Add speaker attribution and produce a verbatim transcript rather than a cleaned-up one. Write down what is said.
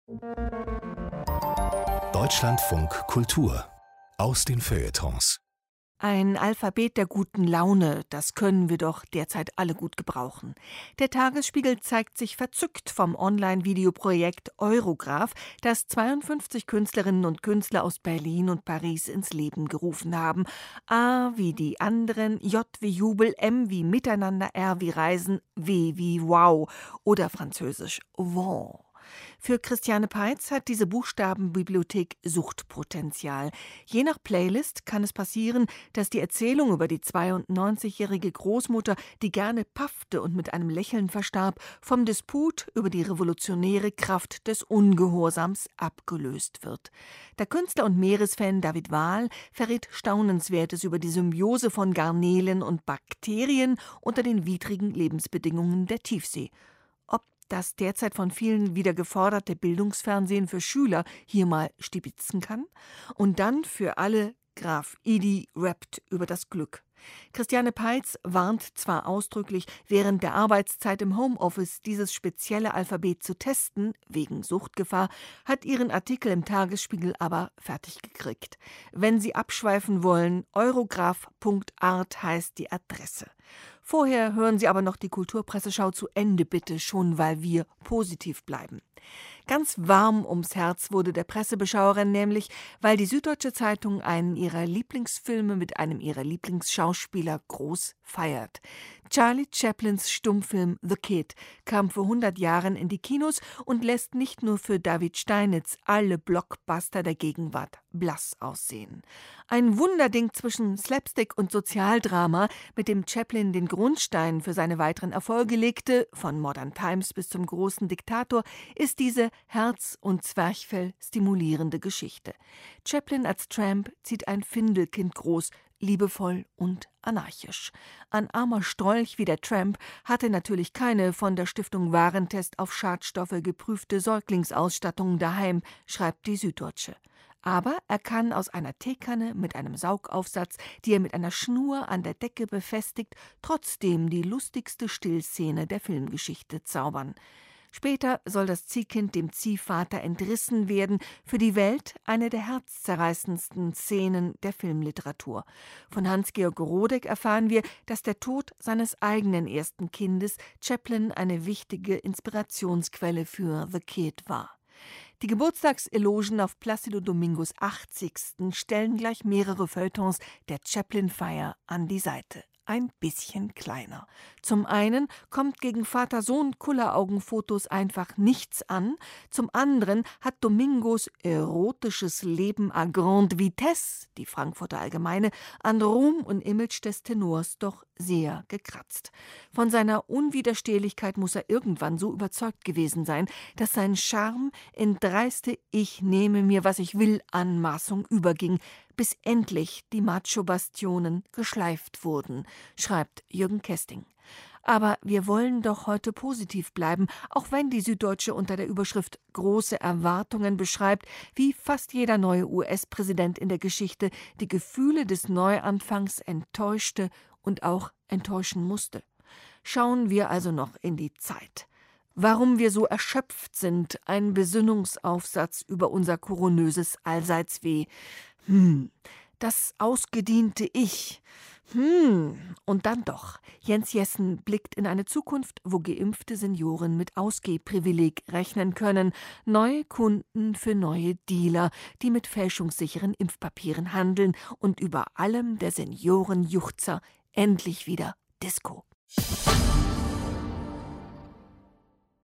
Speaker 1: Deutschlandfunk Kultur aus den Feuilletons.
Speaker 2: Ein Alphabet der guten Laune, das können wir doch derzeit alle gut gebrauchen. Der Tagesspiegel zeigt sich verzückt vom Online-Videoprojekt Eurograph, das zweiundfünfzig Künstlerinnen und Künstler aus Berlin und Paris ins Leben gerufen haben. A wie die anderen, J wie Jubel, M wie Miteinander, R wie Reisen, W wie Wow oder französisch Wow. Für Christiane Peitz hat diese Buchstabenbibliothek Suchtpotenzial. Je nach Playlist kann es passieren, dass die Erzählung über die zweiundneunzigjährige Großmutter, die gerne paffte und mit einem Lächeln verstarb, vom Disput über die revolutionäre Kraft des Ungehorsams abgelöst wird. Der Künstler und Meeresfan David Wahl verrät Staunenswertes über die Symbiose von Garnelen und Bakterien unter den widrigen Lebensbedingungen der Tiefsee. Das derzeit von vielen wieder geforderte Bildungsfernsehen für Schüler hier mal stibitzen kann? Und dann für alle Graf Idi rappt über das Glück. Christiane Peitz warnt zwar ausdrücklich, während der Arbeitszeit im Homeoffice dieses spezielle Alphabet zu testen, wegen Suchtgefahr, hat ihren Artikel im Tagesspiegel aber fertig gekriegt. Wenn Sie abschweifen wollen, eurograph punkt art heißt die Adresse. Vorher hören Sie aber noch die Kulturpresseschau zu Ende, bitte, schon weil wir positiv bleiben. Ganz warm ums Herz wurde der Pressebeschauerin nämlich, weil die Süddeutsche Zeitung einen ihrer Lieblingsfilme mit einem ihrer Lieblingsschauspieler groß feiert. Charlie Chaplins Stummfilm The Kid kam vor hundert Jahren in die Kinos und lässt nicht nur für David Steinitz alle Blockbuster der Gegenwart blass aussehen. Ein Wunderding zwischen Slapstick und Sozialdrama, mit dem Chaplin den Grundstein für seine weiteren Erfolge legte, von Modern Times bis zum großen Diktator, ist diese Herz- und Zwerchfell stimulierende Geschichte. Chaplin als Tramp zieht ein Findelkind groß, liebevoll und anarchisch. Ein armer Strolch wie der Tramp hatte natürlich keine von der Stiftung Warentest auf Schadstoffe geprüfte Säuglingsausstattung daheim, schreibt die Süddeutsche. Aber er kann aus einer Teekanne mit einem Saugaufsatz, die er mit einer Schnur an der Decke befestigt, trotzdem die lustigste Stillszene der Filmgeschichte zaubern. Später soll das Ziehkind dem Ziehvater entrissen werden, für die Welt eine der herzzerreißendsten Szenen der Filmliteratur. Von Hans-Georg Rodek erfahren wir, dass der Tod seines eigenen ersten Kindes Chaplin eine wichtige Inspirationsquelle für The Kid war. Die Geburtstagselogen auf Plácido Domingos achtzigsten stellen gleich mehrere Feuilletons der Chaplin-Feier an die Seite. Ein bisschen kleiner. Zum einen kommt gegen Vater-Sohn-Kulleraugen-Fotos einfach nichts an, zum anderen hat Domingos erotisches Leben à grande vitesse, die Frankfurter Allgemeine, an Ruhm und Image des Tenors doch sehr gekratzt. Von seiner Unwiderstehlichkeit muss er irgendwann so überzeugt gewesen sein, dass sein Charme in dreiste Ich nehme mir, was ich will Anmaßung überging, bis endlich die Macho-Bastionen geschleift wurden, schreibt Jürgen Kesting. Aber wir wollen doch heute positiv bleiben, auch wenn die Süddeutsche unter der Überschrift Große Erwartungen beschreibt, wie fast jeder neue U S-Präsident in der Geschichte die Gefühle des Neuanfangs enttäuschte und auch enttäuschen musste. Schauen wir also noch in die Zeit. Warum wir so erschöpft sind, ein Besinnungsaufsatz über unser koronöses Allseitsweh. Hm, das ausgediente Ich. Hm, und dann doch. Jens Jessen blickt in eine Zukunft, wo geimpfte Senioren mit Ausgehprivileg rechnen können. Neue Kunden für neue Dealer, die mit fälschungssicheren Impfpapieren handeln. Und über allem der Seniorenjuchzer endlich wieder Disco.